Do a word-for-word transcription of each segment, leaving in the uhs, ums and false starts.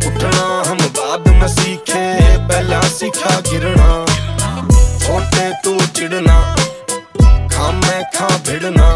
उठना हम बाद में सीखे, पहला सीखा गिरना। छोटे तू चिढ़ना, खा मैं खा भिड़ना।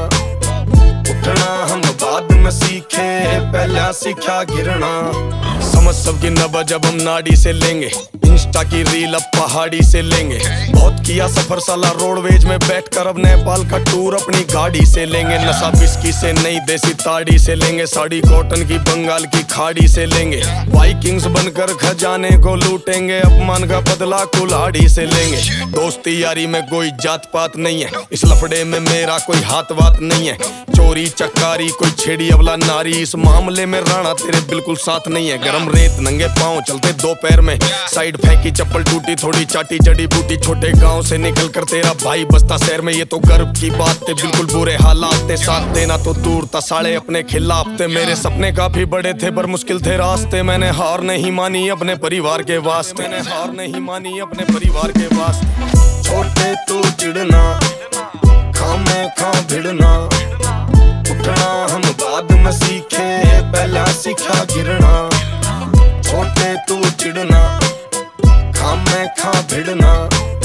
उठना हम बाद में सीखे, पहला सीखा गिरना। समझ सबकी नब्ज जब हम नाड़ी से लेंगे, इंस्टा की रील अब पहाड़ी से लेंगे। बहुत किया सफर साला रोडवेज में बैठकर, अब नेपाल का टूर अपनी गाड़ी से लेंगे। नशा बिस्की से नई देसी ताड़ी से लेंगे, साड़ी कॉटन की बंगाल की खाड़ी से लेंगे। वाइकिंग्स बनकर खजाने को लूटेंगे, अपमान का बदला कुल्हाड़ी से लेंगे। दोस्ती यारी में कोई जात पात नहीं है, इस लफड़े में मेरा कोई हाथ वात नहीं है। चोरी चकारी कोई छेड़ी अवला नारी, इस मामले में राणा तेरे बिल्कुल साथ नहीं है। गरम रेत नंगे पाँव चलते दो पैर में, साइड फेंकी चप्पल टूटी थोड़ी चाटी जड़ी बूटी। छोटे गांव से निकल कर तेरा भाई बसता शहर में, ये तो गर्व की बात थे। बिल्कुल बुरे हालात थे, साथ देना तो दूर था, साले अपने खिलाफ थे। मेरे सपने काफी बड़े थे पर मुश्किल थे रास्ते, मैंने हार नहीं मानी अपने परिवार के वास्ते। मैंने हार नहीं मानी अपने परिवार के वास्ते। छोटे तू चिढ़ना, खा मैं खा भिड़ना। उठना हम बाद में सीखे, पहला सीखा गिरना। छोटे तू चिढ़ना, खा मैं खा भिड़ना।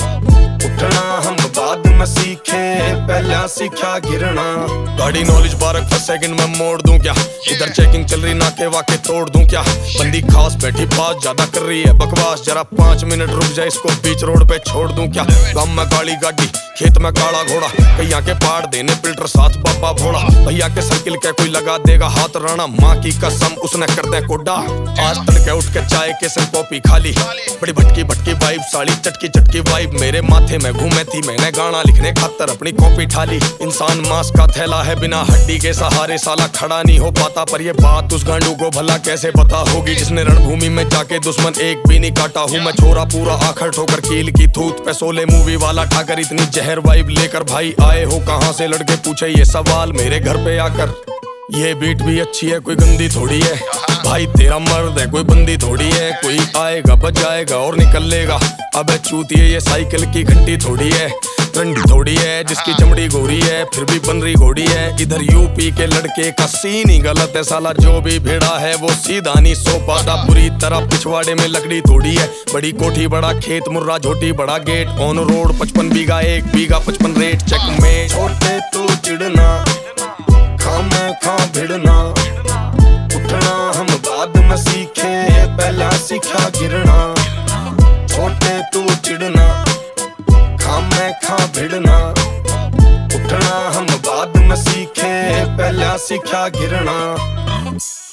उठना हम बाद में सीखे, पहला सीखा गिरना। गाड़ी नॉलेज बारक पर सेकंड में मोड़ दूं क्या, इधर चेकिंग चल रही नाके वाके तोड़ दूं क्या। बंदी खास बैठी बात ज्यादा कर रही है बकवास, जरा पाँच मिनट रुक जाए इसको बीच रोड पे छोड़ दूं क्या। गाँव में गाड़ी गाड़ी खेत में काला घोड़ा, भैया के पाड़ देने फिल्टर साथ बाबा भोड़ा। भैया के सर्किल के कोई लगा देगा हाथ राणा, माँ की कसम उसने कर दे कोडा। आज तड़के उठ के चाय के संग कॉपी खाली, बड़ी भटकी भटकी वाइब, साड़ी चटकी चटकी वाइब। मेरे माथे में घूमे थी मैंने गाना लिखने खातर अपनी कॉपी ठाली। इंसान मांस का थैला है, बिना हड्डी के सहारे साला खड़ा नहीं हो पाता। पर ये बात उस गांडू को भला कैसे पता होगी, जिसने रणभूमि में जाके दुश्मन एक भी नहीं काटा। हूँ मैं छोरा पूरा आखिर ठोकर कील की थूत पे, सोले मूवी वाला ठाकर इतनी जहर वाइब लेकर। भाई आए हो कहाँ से, लड़के पूछे ये सवाल मेरे घर पे आकर। ये बीट भी अच्छी है कोई गंदी थोड़ी है, भाई तेरा मर्द है कोई बंदी थोड़ी है। कोई आएगा बजाएगा और निकल लेगा, अबे चूतिए ये साइकिल की घंटी थोड़ी है। रंडी थोड़ी है जिसकी चमड़ी गोरी है, फिर भी बन रही घोड़ी है। इधर यूपी के लड़के का सीन ही गलत है साला, जो भी भिड़ा है वो सीधा नहीं सो पाता। पूरी तरह पिछवाड़े में लकड़ी थोड़ी है, बड़ी कोठी बड़ा खेत मुर्रा झोटी बड़ा गेट। ऑन रोड पचपन बीघा एक बीघा पचपन रेट चेक में। छोटे तू चिढ़ना, खा मैं खा भिड़ना। उठना हम बाद में सीखे, पहला सीखा गिरना। छोटे तू चिढ़ना, खा मैं खा भिड़ना। उठना हम बाद में सीखे, पहला सीखा गिरना।